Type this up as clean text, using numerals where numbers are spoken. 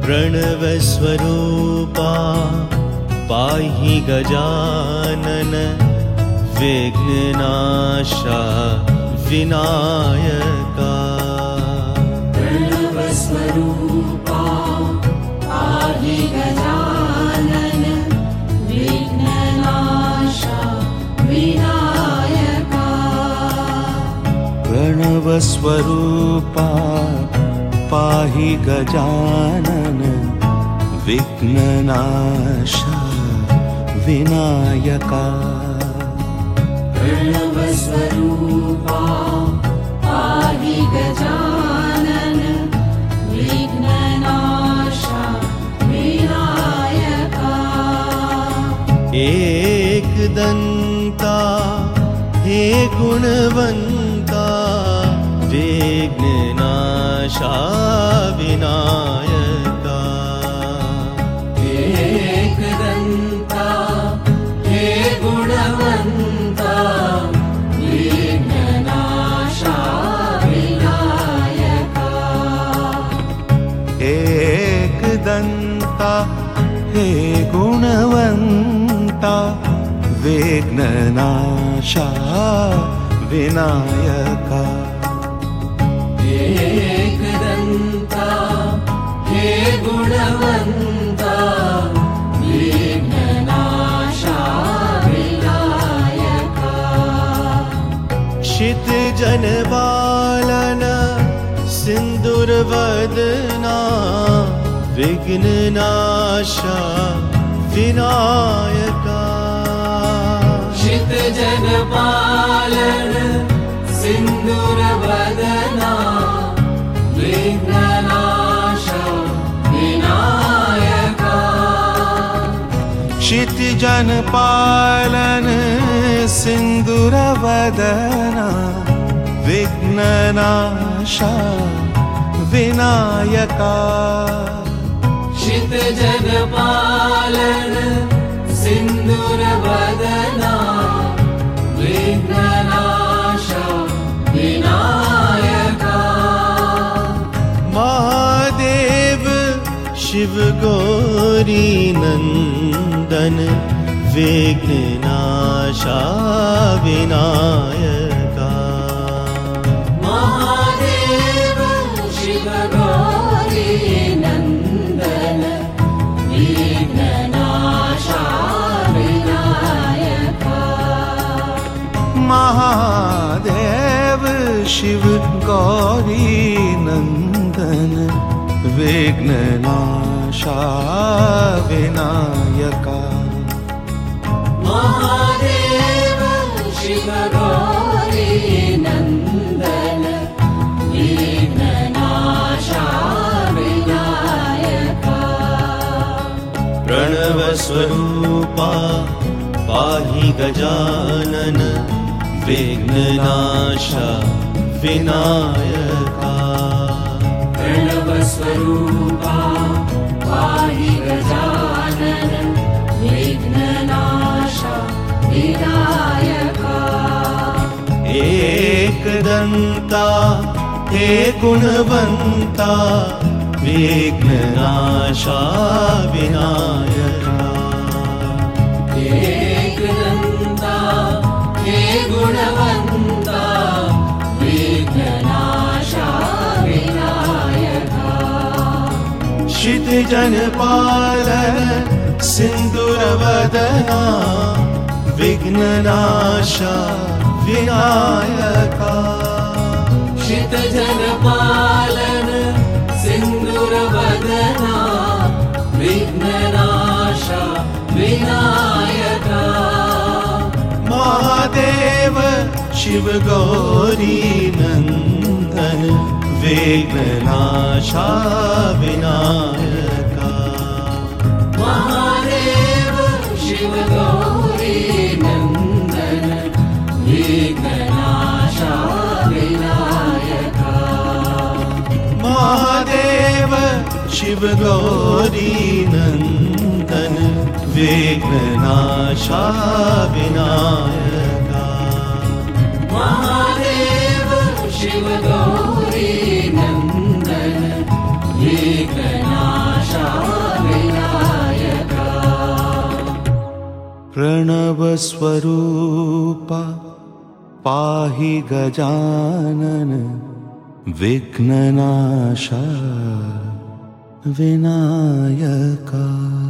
प्रणवस्वरूपा पाहि गजानन विघ्ननाशा विनायका। प्रणवस्वरूपा पाहि गजानन विघ्ननाशा विनायका। प्रणवस्वरूपा पाहि गजानन विघ्ननाशा विनायका। प्रणवस्वरूपा पाहि गजानन विघ्ननाशा विनायका। एकदन्ता हे गुणवन्ता विघ्ननाशा विनायका। एकदन्ता हे गुणवन्ता विघ्ननाशा विनायका। एकदन्ता हे गुणवन्ता विघ्ननाशा विनायका। एकदन्ता हे गुणवन्ता विघ्ननाशा विनायका। क्षितिजनपालन सिन्दूरवदना विघ्ननाशा विनायका। क्षितिजनपालन सिन्दूरवदना विघ्ननाशा विनायका। क्षितिजनपालन सिन्दूरवदना विघ्ननाशा विनायका। क्षितिजनपालन सिन्दूरवदना विघ्ननाशा विनायका। महादेव शिव गौरी नंदन विघ्ननाशा विनायका। महादेव शिव गौरी नंदन विघ्ननाशा विनायका। महादेव शिव गौरी नंदन विघ्ननाशा विनायका। महादेव शिव गौरी नंदन विघ्ननाशा विनायका। प्रणवस्वरूपा पाहि गजानन विघ्ननाशा विनायका। प्रणवस्वरूपा पाहि गजानन विघ्ननाशा विनायका। एकदन्ता हे गुणवन्ता विघ्ननाशा विनायका। एकदन्ता हे गुणवन्ता विघ्ननाशा विनायका। क्षितिजनपालन सिन्दूरवदना विघ्ननाशा विनायका। क्षितिजनपालन सिन्दूरवदना विघ्ननाशा विनायका। महादेव शिव गौरी नंदन विघ्ननाशा विनायका। महादेव शिव गौरी नंदन विघ्ननाशा विनायका। महादेव शिव गौरी नंदन विघ्ननाशा विनायका। महादेव शिव गौरी नंदन विघ्ननाशा रक्षा विनायका प्रणव स्वरूपा पाहि गजानन विघ्ननाशा विनायका।